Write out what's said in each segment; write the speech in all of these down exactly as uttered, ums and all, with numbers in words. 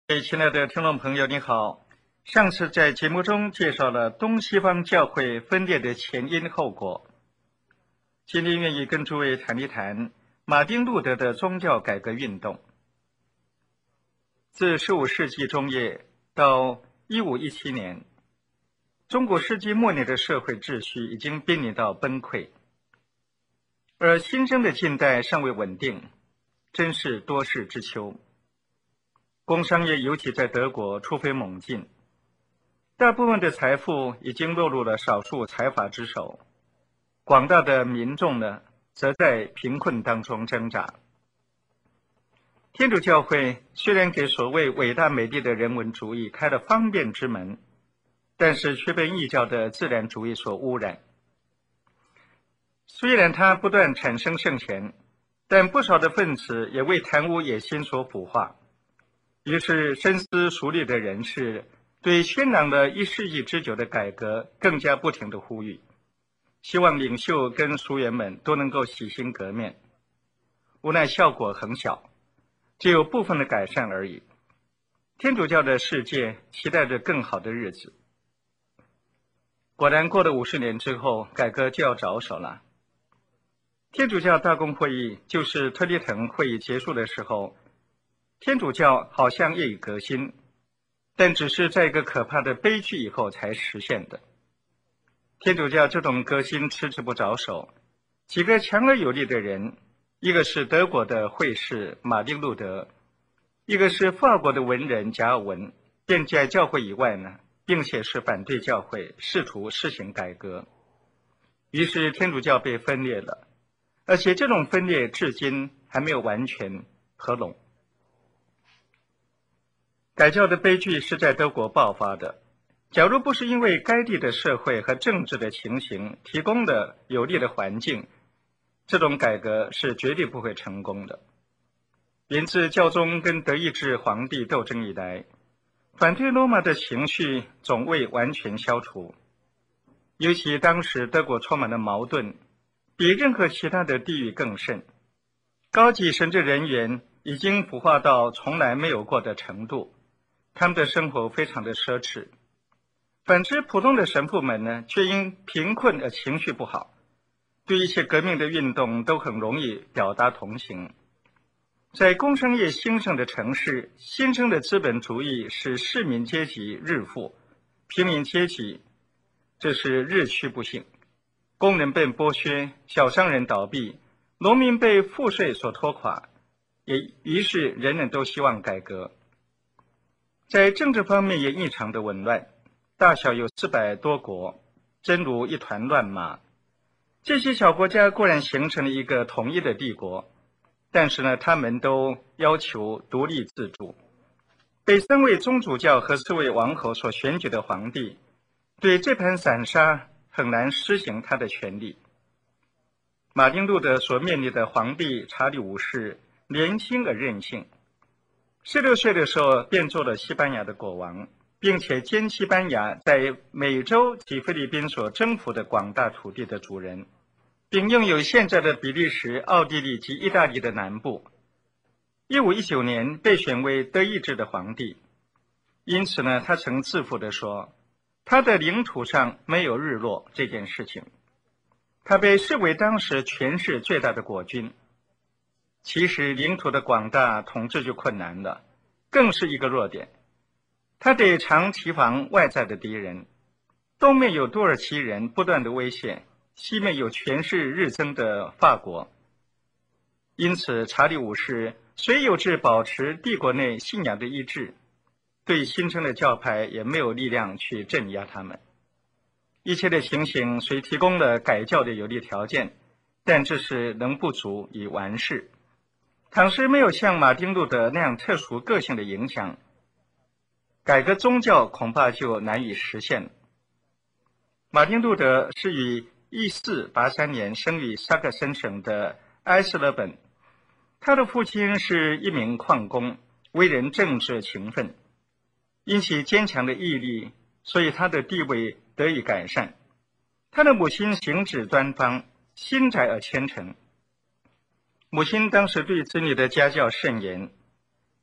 哎，亲爱的听众朋友，你好。上次在节目中介绍了东西方教会分裂的前因后果，今天愿意跟诸位谈一谈马丁路德的宗教改革运动。自十五世纪中叶到一五一七年，中古世纪末年的社会秩序已经濒临到崩溃，而新生的近代尚未稳定，真是多事之秋。工商业尤其在德国突飞猛进，大部分的财富已经落入了少数财阀之手，广大的民众呢，则在贫困当中挣扎。天主教会虽然给所谓伟大美丽的人文主义开了方便之门，但是却被异教的自然主义所污染。虽然它不断产生圣贤，但不少的分子也为贪污野心所腐化。于是深思熟虑的人士对宣扬了一世纪之久的改革更加不停地呼吁，希望领袖跟俗员们都能够洗心革面。无奈效果很小，只有部分的改善而已。天主教的世界期待着更好的日子。果然过了五十年之后，改革就要着手了。天主教大公会议，就是特里滕会议结束的时候，天主教好像业已革新，但只是在一个可怕的悲剧以后才实现的。天主教这种革新迟迟不着手，几个强而有力的人，一个是德国的会士马丁路德，一个是法国的文人加尔文，便在教会以外呢，并且是反对教会，试图施行改革。于是天主教被分裂了，而且这种分裂至今还没有完全合拢。改教的悲剧是在德国爆发的，假如不是因为该地的社会和政治的情形提供了有利的环境，这种改革是绝对不会成功的。源自教宗跟德意志皇帝斗争以来，反对罗马的情绪总未完全消除，尤其当时德国充满了矛盾，比任何其他的地域更甚。高级神职人员已经腐化到从来没有过的程度，他们的生活非常的奢侈。反之，普通的神父们呢，却因贫困而情绪不好，对一切革命的运动都很容易表达同情。在工商业兴盛的城市，新生的资本主义使市民阶级日富，平民阶级这是日趋不幸。工人被剥削，小商人倒闭，农民被赋税所拖垮，也于是人人都希望改革。在政治方面也异常的紊乱，大小有四百多国，真如一团乱麻。这些小国家固然形成了一个统一的帝国，但是呢，他们都要求独立自主。被三位宗主教和四位王侯所选举的皇帝，对这盘散沙很难施行他的权力。马丁路德所面临的皇帝查理五世年轻而任性，十六岁的时候便做了西班牙的国王，并且兼西班牙在美洲及菲律宾所征服的广大土地的主人，并拥有现在的比利时、奥地利及意大利的南部。一五一九年被选为德意志的皇帝，因此呢，他曾自负地说，他的领土上没有日落这件事情。他被视为当时权势最大的国君。其实领土的广大统治就困难了，更是一个弱点。他得常提防外在的敌人，东面有土耳其人不断的威胁，西面有权势日增的法国。因此查理五世虽有志保持帝国内信仰的一致，对新生的教派也没有力量去镇压他们。一切的情形虽提供了改教的有利条件，但这是能不足以完事。倘是没有像马丁路德那样特殊个性的影响，改革宗教恐怕就难以实现了。马丁路德是于一四八三年生于萨克森省的埃斯勒本，他的父亲是一名矿工，为人正直勤奋，因其坚强的毅力，所以他的地位得以改善。他的母亲行止端方，心窄而虔诚。母亲当时对子女的家教甚严，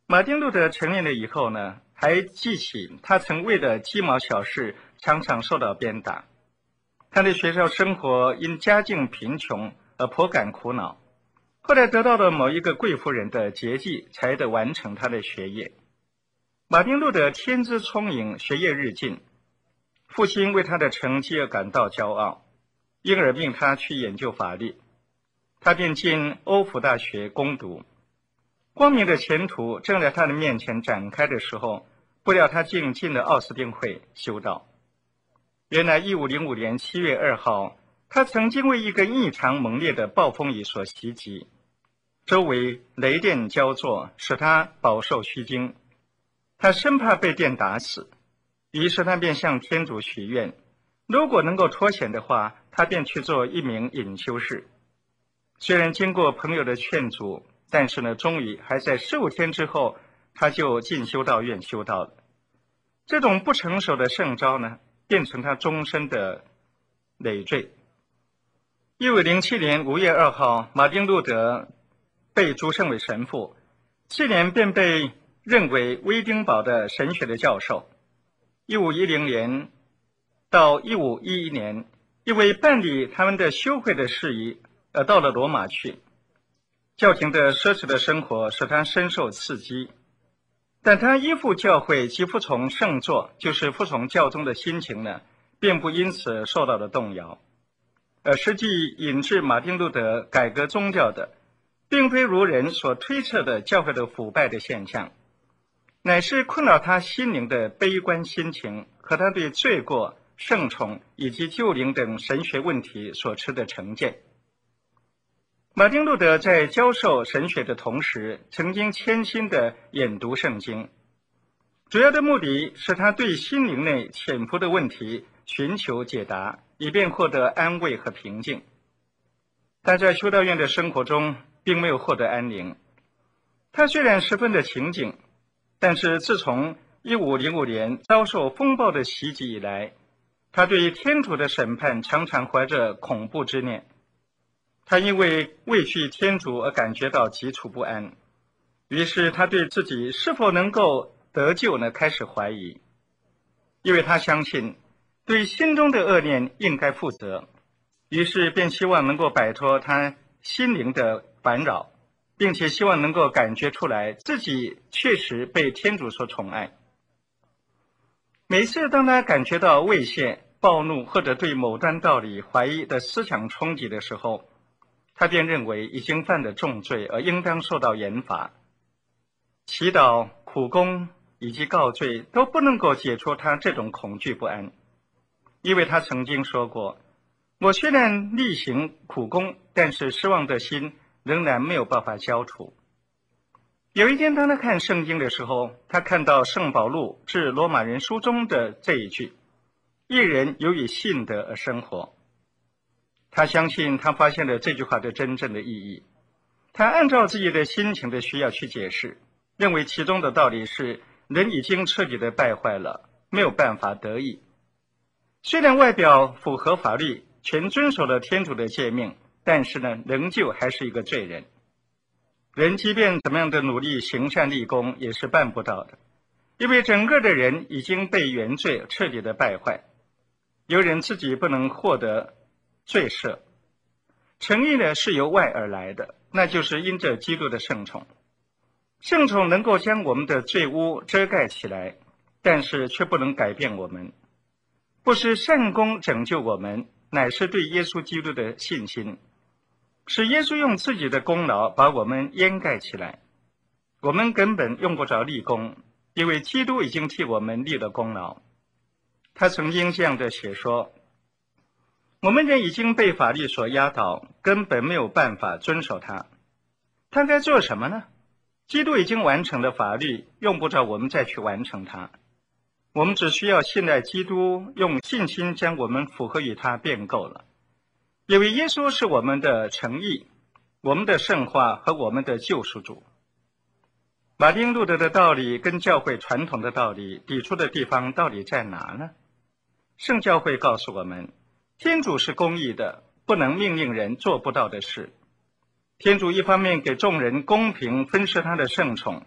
马丁路德成年了以后呢，还记起他曾为了鸡毛小事常常受到鞭打。他的学校生活因家境贫穷而颇感苦恼，后来得到了某一个贵妇人的节济，才得完成他的学业。马丁路德天资聪颖，学业日进，父亲为他的成绩而感到骄傲，因而命他去研究法律。他便进欧福大学攻读，光明的前途正在他的面前展开的时候，不料他竟进了奥斯丁会修道。原来一五零五年七月二号，他曾经为一个异常猛烈的暴风雨所袭击，周围雷电交作，使他饱受虚惊。他生怕被电打死，于是他便向天主许愿，如果能够脱险的话，他便去做一名隐修士。虽然经过朋友的劝阻，但是呢，终于还在十五天之后，他就进修道院修道了。这种不成熟的圣招呢，变成他终身的累赘。一五零七年五月二号，马丁路德被擢升为神父，次年便被任为威丁堡的神学的教授。一五一零年到一五一一年，因为办理他们的修会的事宜，而到了罗马去。教廷的奢侈的生活使他深受刺激，但他依附教会及服从圣座，就是服从教宗的心情呢，并不因此受到了动摇。而实际引致马丁路德改革宗教的，并非如人所推测的教会的腐败的现象，乃是困扰他心灵的悲观心情和他对罪过、圣宠以及救灵等神学问题所持的成见。马丁路德在教授神学的同时，曾经潜心地研读圣经，主要的目的是他对心灵内潜伏的问题寻求解答，以便获得安慰和平静。但在修道院的生活中并没有获得安宁。他虽然十分的勤谨，但是自从一五零五年遭受风暴的袭击以来，他对天主的审判常常怀着恐怖之念。他因为畏惧天主而感觉到急促不安，于是他对自己是否能够得救呢开始怀疑，因为他相信对心中的恶念应该负责，于是便希望能够摆脱他心灵的烦扰，并且希望能够感觉出来自己确实被天主所宠爱。每次当他感觉到畏怯、暴怒或者对某段道理怀疑的思想冲击的时候，他便认为已经犯了重罪，而应当受到严罚。祈祷、苦功以及告罪都不能够解除他这种恐惧不安，因为他曾经说过，我虽然例行苦功，但是失望的心仍然没有办法消除。有一天当他看圣经的时候，他看到圣保禄致罗马人书中的这一句，一人由于信德而生活。他相信他发现了这句话的真正的意义，他按照自己的心情的需要去解释，认为其中的道理是人已经彻底的败坏了，没有办法得益。虽然外表符合法律，全遵守了天主的诫命，但是呢，仍旧还是一个罪人。人即便怎么样的努力行善立功，也是办不到的，因为整个的人已经被原罪彻底的败坏。有人自己不能获得罪赦，诚意呢是由外而来的，那就是因着基督的圣宠。圣宠能够将我们的罪污遮盖起来，但是却不能改变我们。不是善功拯救我们，乃是对耶稣基督的信心，使耶稣用自己的功劳把我们掩盖起来。我们根本用不着立功，因为基督已经替我们立了功劳。他曾经这样的写说，我们人已经被法律所压倒，根本没有办法遵守它。他该做什么呢？基督已经完成了法律，用不着我们再去完成它。我们只需要信赖基督，用信心将我们符合于他便够了。因为耶稣是我们的诚意，我们的圣化和我们的救赎主。马丁路德的道理跟教会传统的道理抵触的地方到底在哪呢？圣教会告诉我们，天主是公义的，不能命令人做不到的事。天主一方面给众人公平分施他的圣宠，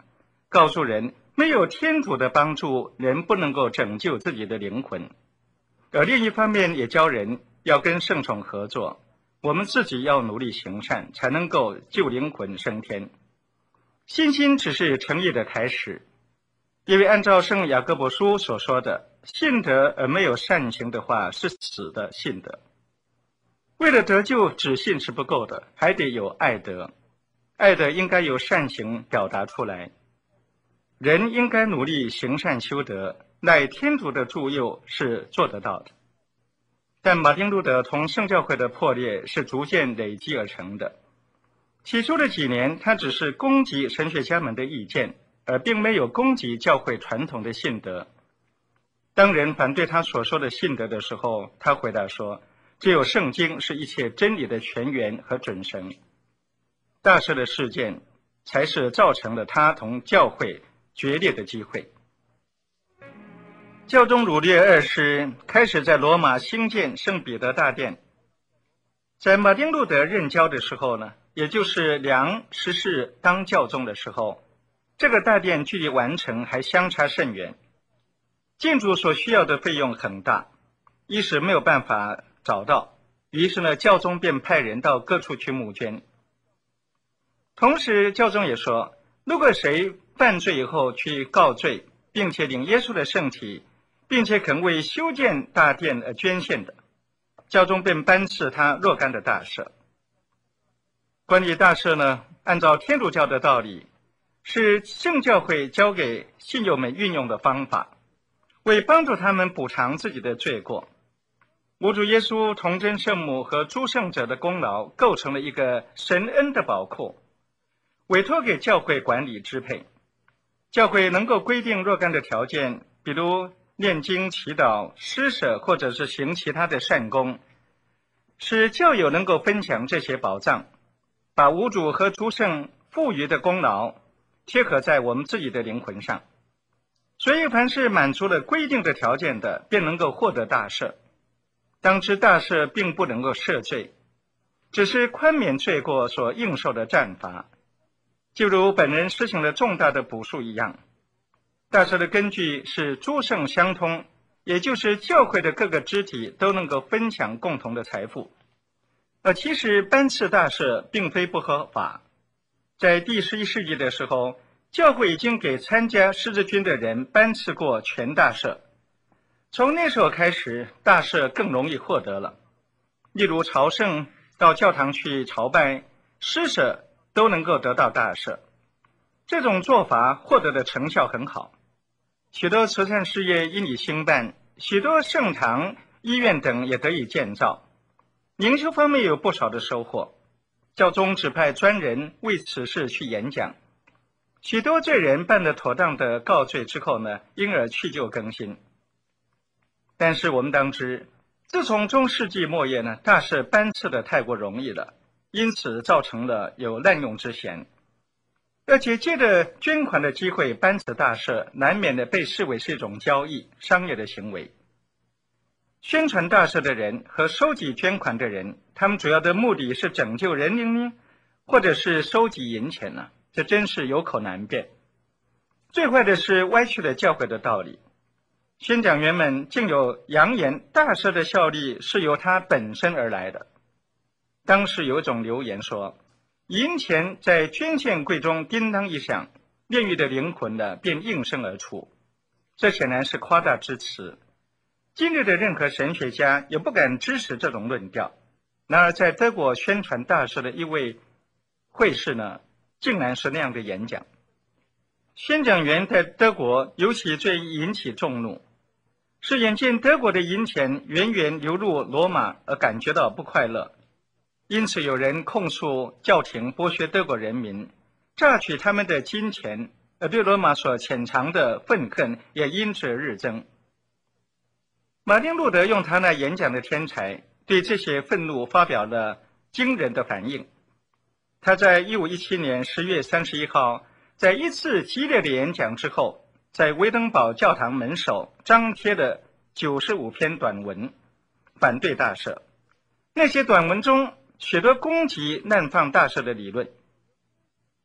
告诉人没有天主的帮助，人不能够拯救自己的灵魂。而另一方面也教人要跟圣宠合作，我们自己要努力行善，才能够救灵魂升天。信心只是诚意的开始，因为按照圣雅各伯书所说的，信德而没有善行的话是死的信德。为了得救，只信是不够的，还得有爱德，爱德应该由善行表达出来。人应该努力行善修德，乃天主的助佑，是做得到的。但马丁路德同圣教会的破裂是逐渐累积而成的。起初的几年，他只是攻击神学家们的意见，而并没有攻击教会传统的信德。当人反对他所说的信德的时候，他回答说，只有圣经是一切真理的泉源和准绳。大赦的事件才是造成了他同教会决裂的机会。教宗儒略二世开始在罗马兴建圣彼得大殿。在马丁路德任教的时候呢，也就是良十世当教宗的时候，这个大殿距离完成还相差甚远，建筑所需要的费用很大，一时没有办法找到，于是呢，教宗便派人到各处去募捐。同时教宗也说，如果谁犯罪以后去告罪，并且领耶稣的圣体，并且肯为修建大殿而捐献的，教宗便颁赐他若干的大赦。关于大赦呢，按照天主教的道理，是圣教会交给信友们运用的方法，为帮助他们补偿自己的罪过。无主耶稣、童真圣母和诸圣者的功劳构成了一个神恩的宝库，委托给教会管理支配。教会能够规定若干的条件，比如念经、祈祷、施舍，或者是行其他的善功，使教友能够分享这些宝藏，把无主和诸圣赋予的功劳贴合在我们自己的灵魂上。所以凡是满足了规定的条件的，便能够获得大赦。当知大赦并不能够赦罪，只是宽免罪过所应受的战罚，就如本人施行了重大的补赎一样。大赦的根据是诸圣相通，也就是教会的各个肢体都能够分享共同的财富。而其实颁赐大赦并非不合法，在第十一世纪的时候，教会已经给参加十字军的人颁赐过全大赦。从那时候开始，大赦更容易获得了，例如朝圣、到教堂去朝拜、施舍都能够得到大赦。这种做法获得的成效很好，许多慈善事业因以兴办，许多圣堂、医院等也得以建造，灵修方面有不少的收获。教宗指派专人为此事去演讲，许多罪人办得妥当的告罪之后呢，因而去旧更新。但是我们当知，自从中世纪末叶呢，大赦颁赐的太过容易了，因此造成了有滥用之嫌。而且借着捐款的机会颁赐大赦，难免的被视为是一种交易、商业的行为。宣传大赦的人和收集捐款的人，他们主要的目的是拯救人灵呢，或者是收集银钱呢？这真是有口难辩。最坏的是歪曲了教会的道理。宣讲员们竟有扬言大赦的效力是由它本身而来的。当时有一种流言说，银钱在捐献柜中叮当一响，炼狱的灵魂呢便应声而出。这显然是夸大之词。今日的任何神学家也不敢支持这种论调。然而在德国宣传大赦的一位会士呢，竟然是那样的演讲。宣讲员在德国尤其最引起众怒，是眼见德国的银钱源源流入罗马而感觉到不快乐，因此有人控诉教廷剥削德国人民，榨取他们的金钱，而对罗马所潜藏的愤恨也因此日增。马丁路德用他那演讲的天才，对这些愤怒发表了惊人的反应。他在一五一七年十月三十一号，在一次激烈的演讲之后，在维登堡教堂门首张贴了九十五篇短文，反对大赦。那些短文中许多攻击滥放大赦的理论。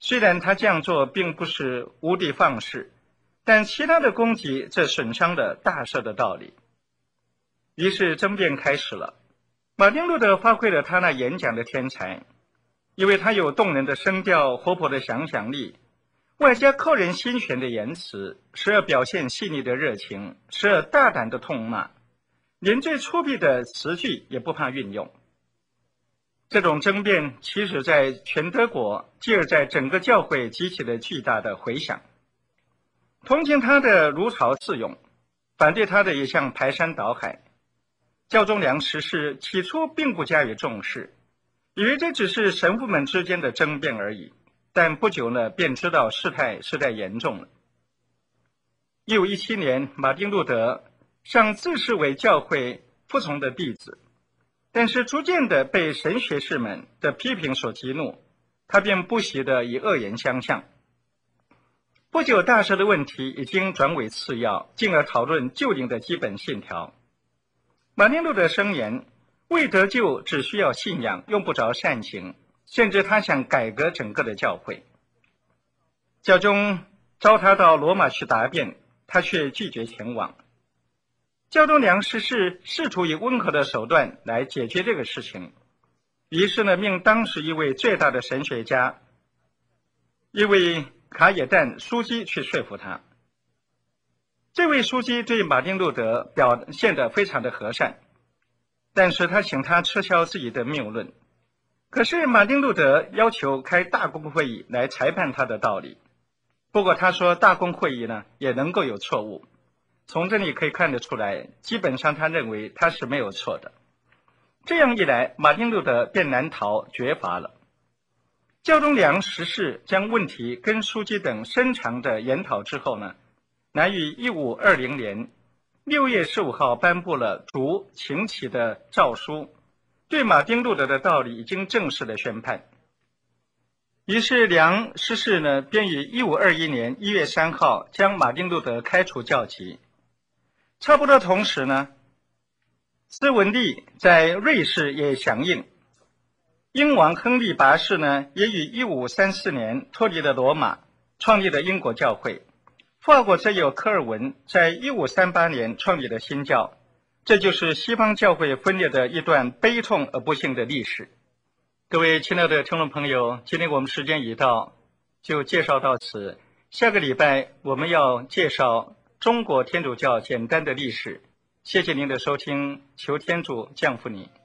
虽然他这样做并不是无的放矢，但其他的攻击则损伤了大赦的道理。于是争辩开始了。马丁路德发挥了他那演讲的天才，因为他有动人的声调、活泼的想象力，外加扣人心弦的言辞，时而表现细腻的热情，时而大胆的痛骂，连最粗鄙的词句也不怕运用。这种争辩其实在全德国，继而在整个教会激起了巨大的回响。同情他的如潮似涌，反对他的也像排山倒海。教宗良十世起初并不加以重视，以为这只是神父们之间的争辩而已，但不久呢，便知道事态实在严重了。一五一七年，马丁路德尚自视为教会服从的弟子，但是逐渐的被神学士们的批评所激怒，他便不惜的以恶言相向。不久，大赦的问题已经转为次要，进而讨论救灵的基本信条。马丁路德声言，为得救只需要信仰，用不着善行，甚至他想改革整个的教会。教宗召他到罗马去答辩，他却拒绝前往。教宗良十世试图以温和的手段来解决这个事情，于是呢，命当时一位最大的神学家，一位卡野旦枢机去说服他。这位枢机对马丁路德表现得非常的和善，但是他请他撤销自己的谬论。可是马丁路德要求开大公会议来裁判他的道理，不过他说大公会议呢也能够有错误。从这里可以看得出来，基本上他认为他是没有错的。这样一来，马丁路德便难逃绝罚了。教宗良十世将问题跟枢机等深长的研讨之后呢，乃于一五二零年六月十五号颁布了逐请起的诏书，对马丁路德的道理已经正式的宣判。于是良十世呢，便于一五二一年一月三号将马丁路德开除教籍。差不多同时呢，斯文利在瑞士也响应。英王亨利八世呢，也于一五三四年脱离了罗马，创立了英国教会。法国则有科尔文在一五三八年创立了新教，这就是西方教会分裂的一段悲痛而不幸的历史。各位亲爱的听众朋友，今天我们时间已到，就介绍到此。下个礼拜我们要介绍中国天主教简单的历史。谢谢您的收听，求天主降福你。